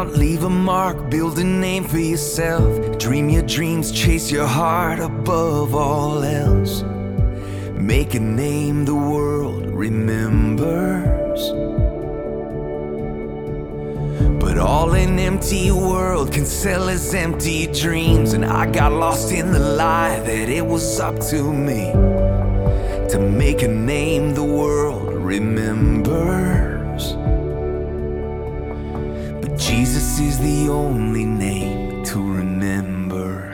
out, leave a mark, build a name for yourself. Dream your dreams, chase your heart above all else. Make a name the world remembers. But all an empty world can sell as empty dreams. And I got lost in the lie that it was up to me to make a name the world remembers. But Jesus is the only name to remember.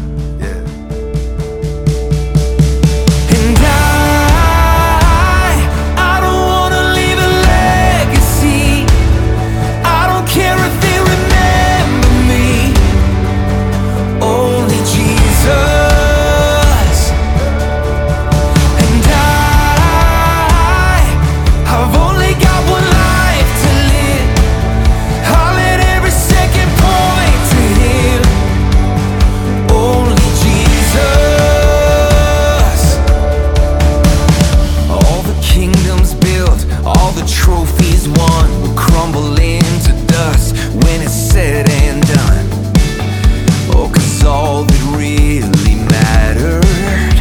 Trophies won will crumble into dust when it's said and done. Oh, 'cause all that really mattered,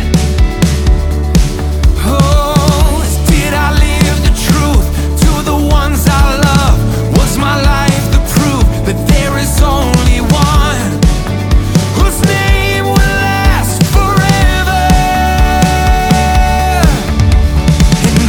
oh, is did I live the truth to the ones I love? Was my life the proof that there is only one whose name will last forever? And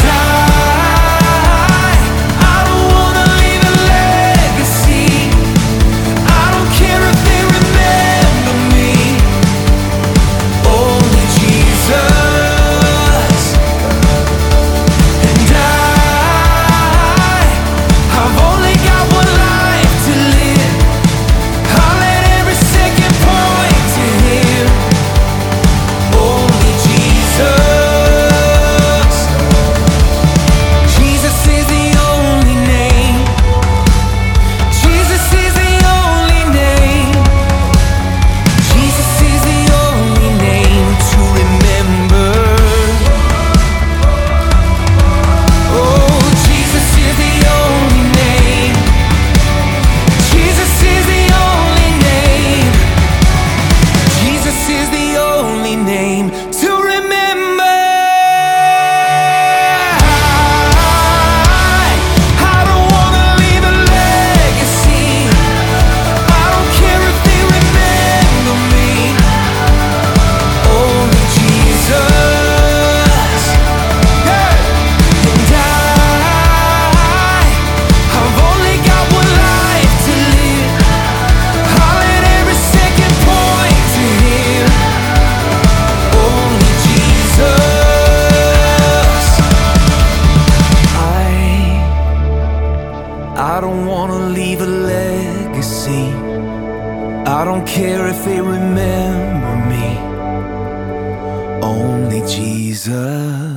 I don't wanna leave a legacy. I don't care if they remember me. Only Jesus.